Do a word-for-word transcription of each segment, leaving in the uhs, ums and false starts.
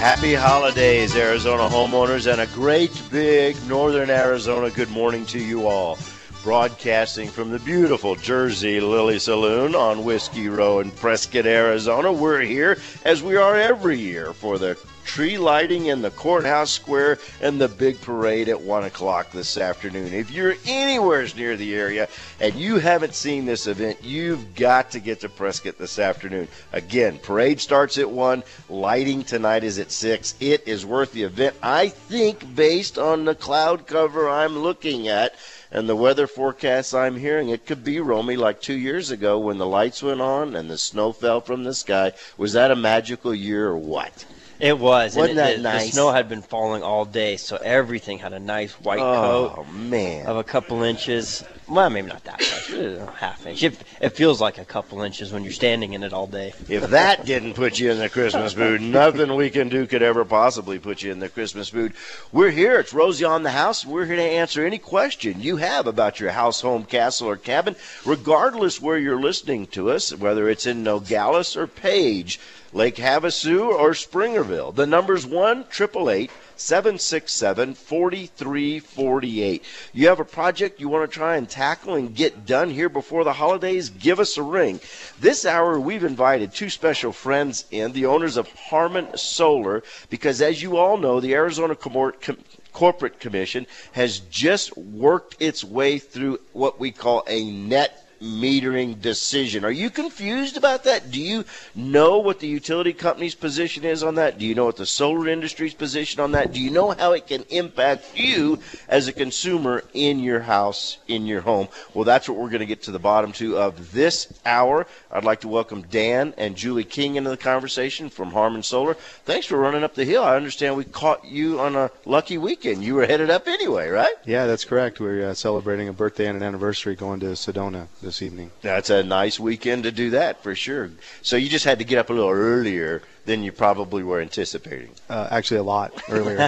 Happy holidays, Arizona homeowners, and a great big northern Arizona good morning to you all. Broadcasting from the beautiful Jersey Lily Saloon on Whiskey Row in Prescott, Arizona. We're here, as we are every year, for the tree lighting in the courthouse square and the big parade at one o'clock this afternoon. If you're anywhere near the area and you haven't seen this event, you've got to get to Prescott this afternoon. Again, parade starts at one. Lighting tonight is at six. It is worth the event, I think, based on the cloud cover I'm looking at and the weather forecasts I'm hearing. It could be, Romy, like two years ago when the lights went on and the snow fell from the sky. Was that a magical year or what? It was. Wasn't and that it, nice? The snow had been falling all day, so everything had a nice white oh, coat man. of a couple inches. Well, maybe not that much, a half inch. It, it feels like a couple inches when you're standing in it all day. If that didn't put you in the Christmas mood, nothing we can do could ever possibly put you in the Christmas mood. We're here. It's Rosie on the House. We're here to answer any question you have about your house, home, castle, or cabin, regardless where you're listening to us, whether it's in Nogales or Page, Lake Havasu or Springerville. The number's one eight eight eight, seven six seven, four three four eight. You have a project you want to try and tackle and get done here before the holidays? Give us a ring. This hour, we've invited two special friends in, the owners of Harmon Solar, because as you all know, the Arizona Com- Com- Corporate Commission has just worked its way through what we call a net metering decision. Are you confused about that? Do you know what the utility company's position is on that? Do you know what the solar industry's position on that? Do you know how it can impact you as a consumer in your house, in your home? Well, that's what we're going to get to the bottom to of this hour. I'd like to welcome Dan and Julie King into the conversation from Harmon Solar. Thanks for running up the hill. I understand we caught you on a lucky weekend. You were headed up anyway, right? Yeah, that's correct. We're uh, celebrating a birthday and an anniversary going to Sedona this evening. That's a nice weekend to do that, for sure. So you just had to get up a little earlier than you probably were anticipating. Uh, actually, a lot earlier.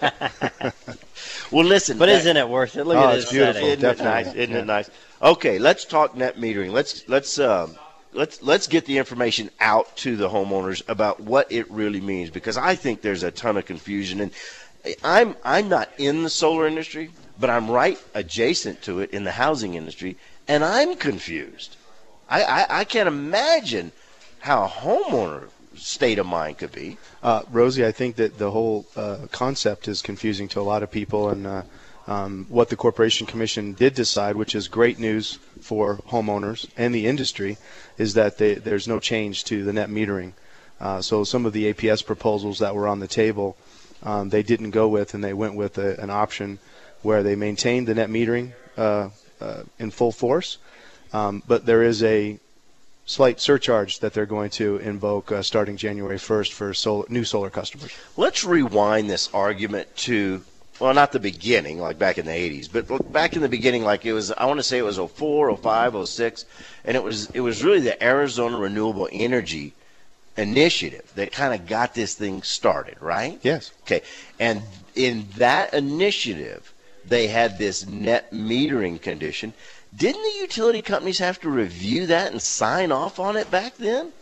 Well, listen. But that, isn't it worth it? Look oh, at it's this beautiful. setting. Isn't Definitely. it nice? Isn't Yeah. it nice? Okay, let's talk net metering. Let's let's um, let's let's get the information out to the homeowners about what it really means, because I think there's a ton of confusion, and I'm I'm not in the solar industry, but I'm right adjacent to it in the housing industry, and I'm confused. I, I, I can't imagine how a homeowner state of mind could be. Uh, Rosie, I think that the whole uh, concept is confusing to a lot of people, and uh, um, what the Corporation Commission did decide, which is great news for homeowners and the industry, is that they, there's no change to the net metering. Uh, so some of the A P S proposals that were on the table, um, they didn't go with, and they went with a, an option where they maintained the net metering uh, uh, in full force. Um, but there is a slight surcharge that they're going to invoke uh, starting January first for solar, new solar customers. Let's rewind this argument to, well, not the beginning, like back in the eighties, but back in the beginning, like it was, I want to say it was oh four, oh five, oh six, and it was it was really the Arizona Renewable Energy Initiative that kind of got this thing started, right? Yes. Okay, and in that initiative, they had this net metering condition. Didn't the utility companies have to review that and sign off on it back then?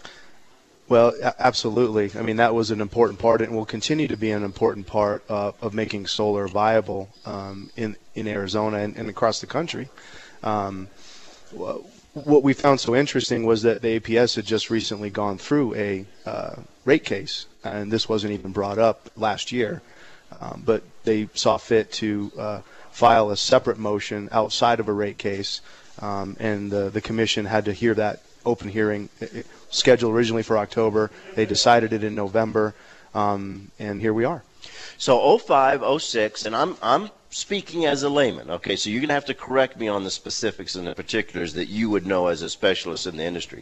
Well, a- absolutely. I mean, that was an important part and will continue to be an important part uh, of making solar viable um, in, in Arizona and, and across the country. Um, wh- what we found so interesting was that the A P S had just recently gone through a uh, rate case, and this wasn't even brought up last year, um, but they saw fit to uh, file a separate motion outside of a rate case, um, and the, the commission had to hear that open hearing, scheduled originally for October. They decided it in November, um, and here we are. So oh five, oh six, and I'm I'm speaking as a layman, okay, so you're going to have to correct me on the specifics and the particulars that you would know as a specialist in the industry.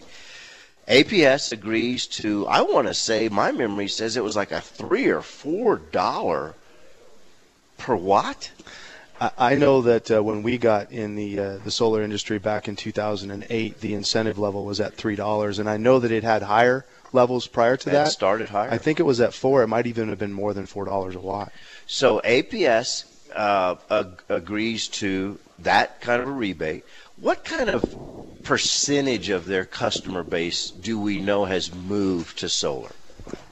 A P S agrees to, I want to say, my memory says it was like a three or four dollar per watt. I know that uh, when we got in the uh, the solar industry back in two thousand eight, the incentive level was at three dollars, and I know that it had higher levels prior to And that. it started higher. I think it was at four. It might even have been more than four dollars a watt. So A P S uh, ag- agrees to that kind of a rebate. What kind of percentage of their customer base do we know has moved to solar?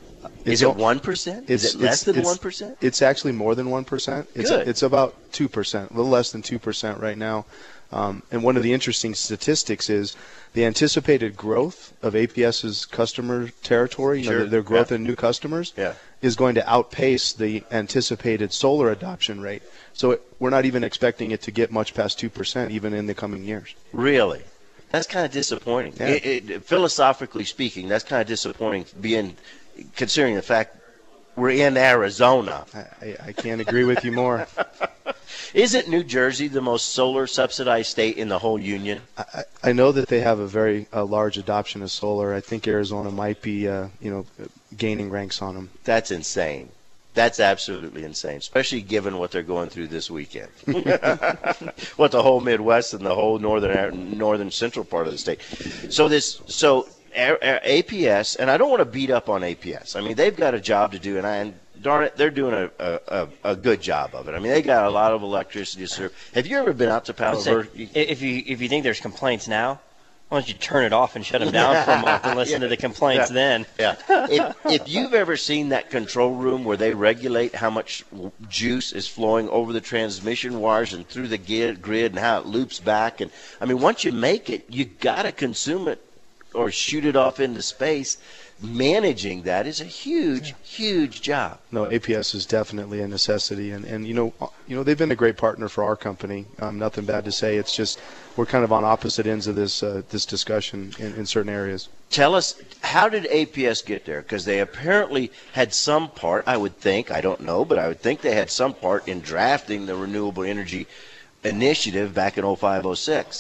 Is it one percent? Is it less than one percent? It's actually more than one percent. It's, Good. It's about two percent, a little less than two percent right now. Um, and one of the interesting statistics is the anticipated growth of APS's customer territory, you know, Sure. their, their growth Yeah. in new customers, Yeah. is going to outpace the anticipated solar adoption rate. So it, we're not even expecting it to get much past two percent even in the coming years. Really? That's kind of disappointing. Yeah. It, it, philosophically speaking, that's kind of disappointing, being considering the fact we're in Arizona. I, I, I can't agree with you more. Isn't New Jersey the most solar subsidized state in the whole union? I, I know that they have a very uh, large adoption of solar. I think Arizona might be, uh, you know, gaining ranks on them. That's insane. That's absolutely insane, especially given what they're going through this weekend. What the whole Midwest and the whole northern northern central part of the state. So this, so A P S, and I don't want to beat up on A P S. I mean, they've got a job to do, and I. And darn it, they're doing a, a, a good job of it. I mean, they got a lot of electricity to serve. Have you ever been out to Palo Say, Verde? if you if you think there's complaints now, why don't you turn it off and shut them down for a month and listen Yeah. to the complaints Yeah. then? Yeah. If, if you've ever seen that control room where they regulate how much juice is flowing over the transmission wires and through the grid, grid and how it loops back, and I mean, once you make it, you got to consume it or shoot it off into space. Managing that is a huge, huge job. No, A P S is definitely a necessity, and, and you know, you know they've been a great partner for our company. Um, nothing bad to say. It's just we're kind of on opposite ends of this uh, this discussion in, in certain areas. Tell us, how did A P S get there? Because they apparently had some part, I would think, I don't know, but I would think they had some part in drafting the Renewable Energy Initiative back in oh five oh six.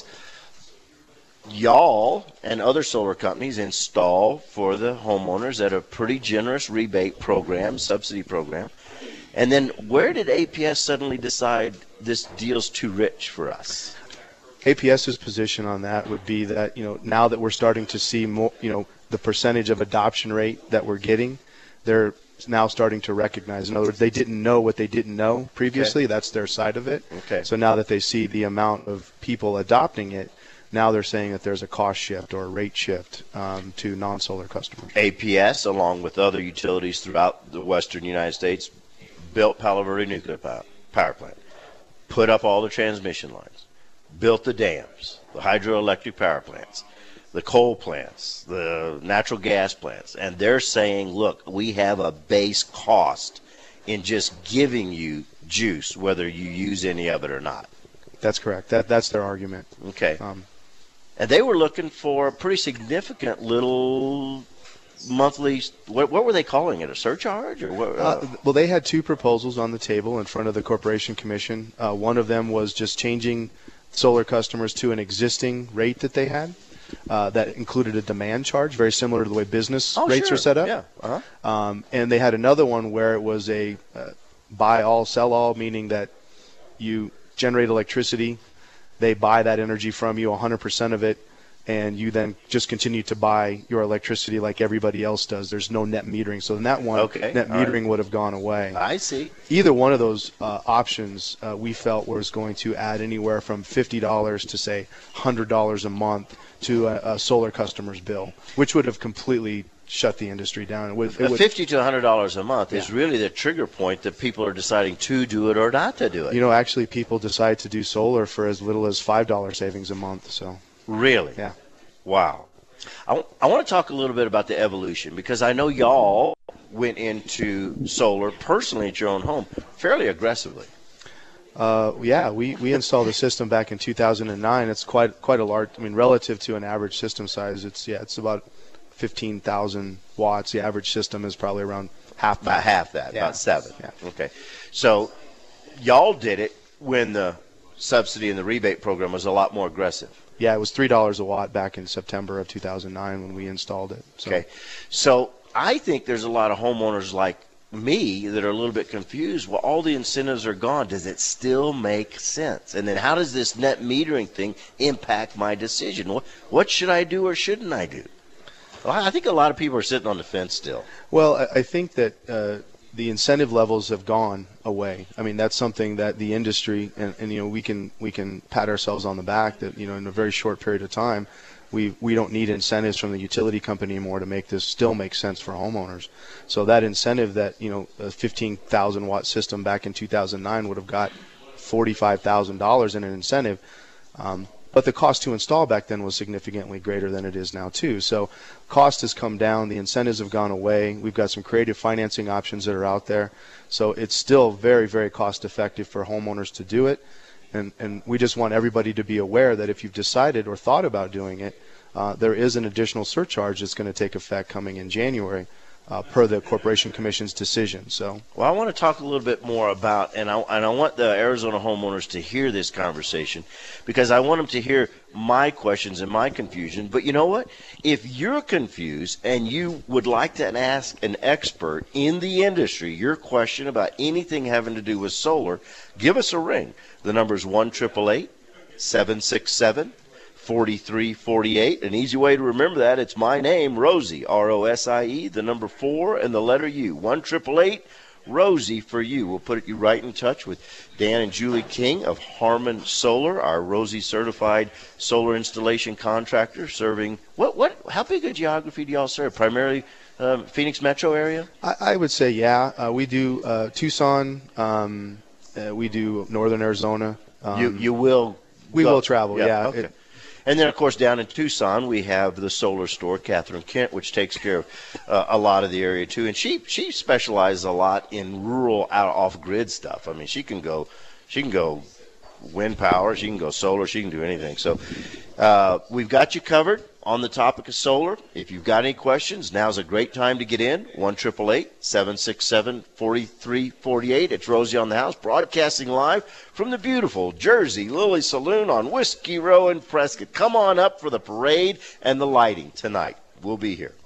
Y'all and other solar companies install for the homeowners at a pretty generous rebate program, subsidy program. And then where did A P S suddenly decide this deal's too rich for us? APS's position on that would be that, you know, now that we're starting to see more, you know, the percentage of adoption rate that we're getting, they're now starting to recognize. In other words, they didn't know what they didn't know previously. Okay. That's their side of it. Okay. So now that they see the amount of people adopting it, now they're saying that there's a cost shift or a rate shift um, to non-solar customers. A P S, along with other utilities throughout the western United States, built Palo Verde Nuclear Power Plant, put up all the transmission lines, built the dams, the hydroelectric power plants, the coal plants, the natural gas plants, and they're saying, look, we have a base cost in just giving you juice, whether you use any of it or not. That's correct. That That's their argument. Okay. Um, And they were looking for a pretty significant little monthly, what, what were they calling it, a surcharge? Or what, uh, Uh, well, they had two proposals on the table in front of the Corporation Commission. Uh, one of them was just changing solar customers to an existing rate that they had. Uh, that included a demand charge, very similar to the way business oh, rates sure. are set up. Yeah. Uh-huh. Um, and they had another one where it was a uh, buy all, sell all, meaning that you generate electricity, they buy that energy from you, one hundred percent of it, and you then just continue to buy your electricity like everybody else does. There's no net metering. So in that one, Okay. net All metering right. would have gone away. I see. Either one of those uh, options uh, we felt was going to add anywhere from fifty dollars to, say, one hundred dollars a month to a, a solar customer's bill, which would have completely shut the industry down. It would, it The would, fifty to one hundred dollars a month is Yeah. really the trigger point that people are deciding to do it or not to do it. you know, actually people decide to do solar for as little as five dollars savings a month. So, Really? yeah. Wow. I, I want to talk a little bit about the evolution, because I know y'all went into solar personally at your own home fairly aggressively. Uh, yeah, we, we installed the system back in two thousand nine. It's quite quite a large, I mean, relative to an average system size, it's, yeah, it's about fifteen thousand watts. The average system is probably around half that. About half that, Yeah. about seven. Yeah. Okay. So y'all did it when the subsidy and the rebate program was a lot more aggressive. Yeah, it was three dollars a watt back in September of two thousand nine when we installed it. So, Okay. So I think there's a lot of homeowners like me that are a little bit confused. Well, all the incentives are gone. Does it still make sense? And then how does this net metering thing impact my decision? What, what should I do or shouldn't I do? Well, I think a lot of people are sitting on the fence still. Well, I, I think that uh, the incentive levels have gone away. I mean, that's something that the industry and, and you know we can we can pat ourselves on the back that you know in a very short period of time We we don't need incentives from the utility company anymore to make this still make sense for homeowners. So that incentive that, you know, a fifteen thousand watt system back in two thousand nine would have got forty-five thousand dollars in an incentive. Um, but the cost to install back then was significantly greater than it is now too. So cost has come down, the incentives have gone away. We've got some creative financing options that are out there. So it's still very, very cost effective for homeowners to do it. And, and we just want everybody to be aware that if you've decided or thought about doing it, uh, there is an additional surcharge that's going to take effect coming in January uh, per the Corporation Commission's decision. So, well, I want to talk a little bit more about, and I, and I want the Arizona homeowners to hear this conversation because I want them to hear my questions and my confusion. But you know what? If you're confused and you would like to ask an expert in the industry your question about anything having to do with solar, give us a ring. The number is one eight eight eight, seven six seven, four three four eight. An easy way to remember that, it's my name, Rosie, R O S I E, the number four and the letter U. one eight eight eight, Rosie for you. We'll put you right in touch with Dan and Julie King of Harmon Solar, our Rosie certified solar installation contractor serving, what, what, how big a geography do y'all serve? Primarily um, Phoenix metro area? I, I would say, yeah. Uh, we do uh, Tucson, um, uh, we do Northern Arizona. Um, you, you will We go, will travel, yeah. Okay. It, And then, of course, down in Tucson, we have the solar store, Catherine Kent, which takes care of uh, a lot of the area, too. And she she specializes a lot in rural, out off-grid stuff. I mean, she can go, she can go wind power, she can go solar, she can do anything. So uh, we've got you covered on the topic of solar. If you've got any questions, now's a great time to get in. one eight eight eight, seven six seven, four three four eight. It's Rosie on the House, broadcasting live from the beautiful Jersey Lily Saloon on Whiskey Row in Prescott. Come on up for the parade and the lighting tonight. We'll be here.